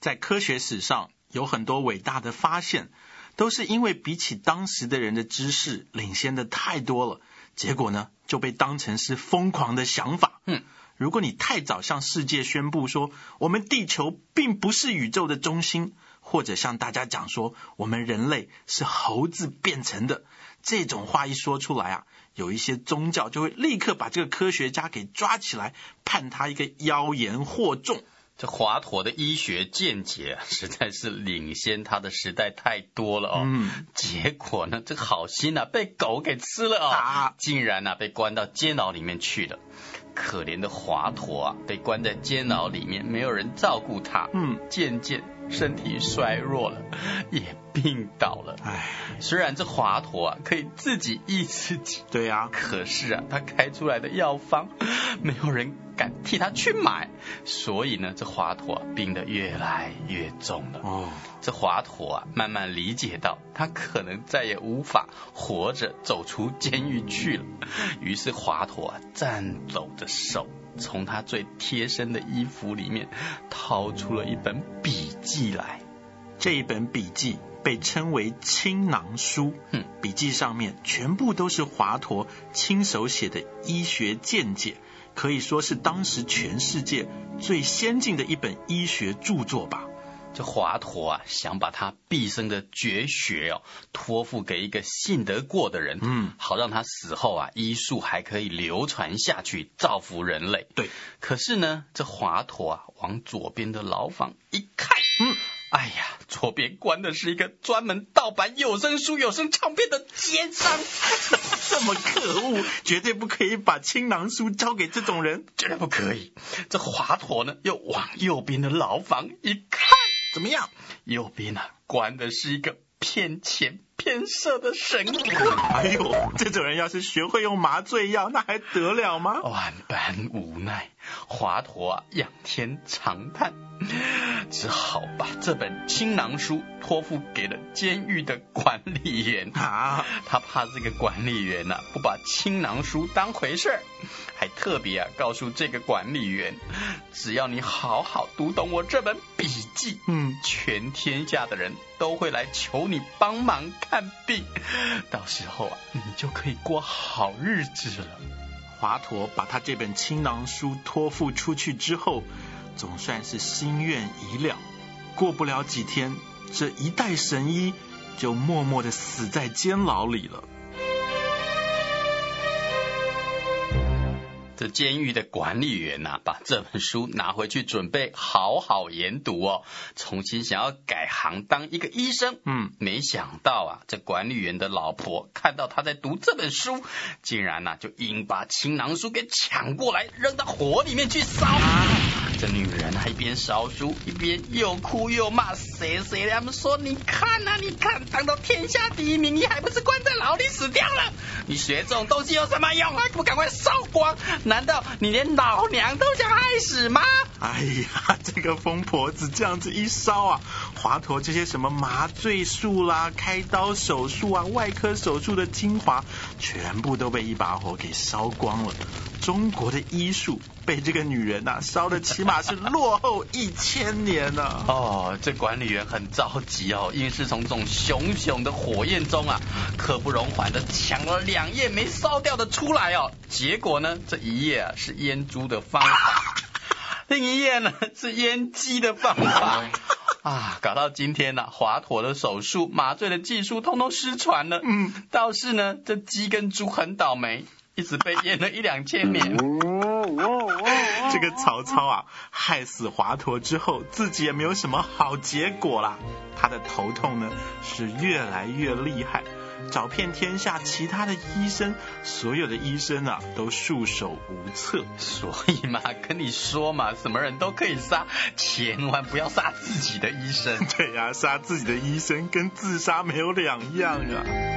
在科学史上有很多伟大的发现，都是因为比起当时的人的知识领先的太多了，结果呢就被当成是疯狂的想法。如果你太早向世界宣布说我们地球并不是宇宙的中心，或者向大家讲说我们人类是猴子变成的，这种话一说出来啊，有一些宗教就会立刻把这个科学家给抓起来，判他一个妖言惑众。 这华佗的医学见解实在是领先他的时代太多了哦。结果呢，这好心啊被狗给吃了哦，竟然被关到监牢里面去了。可怜的华佗啊，被关在监牢里面，没有人照顾他，渐渐身体衰弱了，也病倒了。虽然这华佗啊可以自己医自己， 对啊， 可是他开出来的药方没有人敢替他去买，所以呢，这华佗病得越来越重了。这华佗慢慢理解到他可能再也无法活着走出监狱去了，于是华佗颤抖着手，从他最贴身的衣服里面掏出了一本笔记来。 这一本笔记被称为青囊书，笔记上面全部都是华佗亲手写的医学见解，可以说是当时全世界最先进的一本医学著作吧。 这华佗想把他毕生的绝学托付给一个信得过的人，好让他死后医术还可以流传下去，造福人类。 对， 可是呢，这华佗往左边的牢房一看，哎呀，左边关的是一个专门盗版有声书、有声唱片的奸商。 这么可恶，绝对不可以把青囊书交给这种人， 绝对不可以。这华佗呢，又往右边的牢房一看， 怎么样？ 右边关的是一个骗钱骗色的神棍。 哎呦，这种人要是学会用麻醉药，那还得了吗？ 万般无奈，华佗仰天长叹，只好把这本青囊书托付给了监狱的管理员。他怕这个管理员不把青囊书当回事，还特别告诉这个管理员，只要你好好读懂我这本笔记，全天下的人都会来求你帮忙看病，到时候你就可以过好日子了。 华佗把他这本青囊书托付出去之后，总算是心愿已了。过不了几天，这一代神医就默默地死在监牢里了。 这监狱的管理员把这本书拿回去准备好好研读重新想要改行当一个医生。没想到这管理员的老婆看到他在读这本书，竟然就硬把青囊书给抢过来扔到火里面去烧。这女人一边烧书一边又哭又骂，谁他们说你看你看，当到天下第一名，你还不是关在牢里死掉了？你学这种东西有什么用不赶快烧光？难道你连老娘都想害死吗？ 哎呀，这个疯婆子这样子一烧华佗这些什么麻醉术啦、开刀手术外科手术的精华，全部都被一把火给烧光了。中国的医术被这个女人烧的起码是落后1000年了。 这管理员很着急硬是从这种熊熊的火焰中刻不容缓的抢了2页没烧掉的出来结果呢，这1页是腌猪的方法，另1页呢是腌鸡的方法。搞到今天华佗的手术麻醉的技术通通失传了。倒是呢，这鸡跟猪很倒霉，一直被腌了1-2千年。 这个曹操害死华佗之后，自己也没有什么好结果啦。他的头痛呢是越来越厉害，找遍天下其他的医生，所有的医生都束手无策。 所以跟你说什么人都可以杀，千万不要杀自己的医生。 对杀自己的医生跟自杀没有两样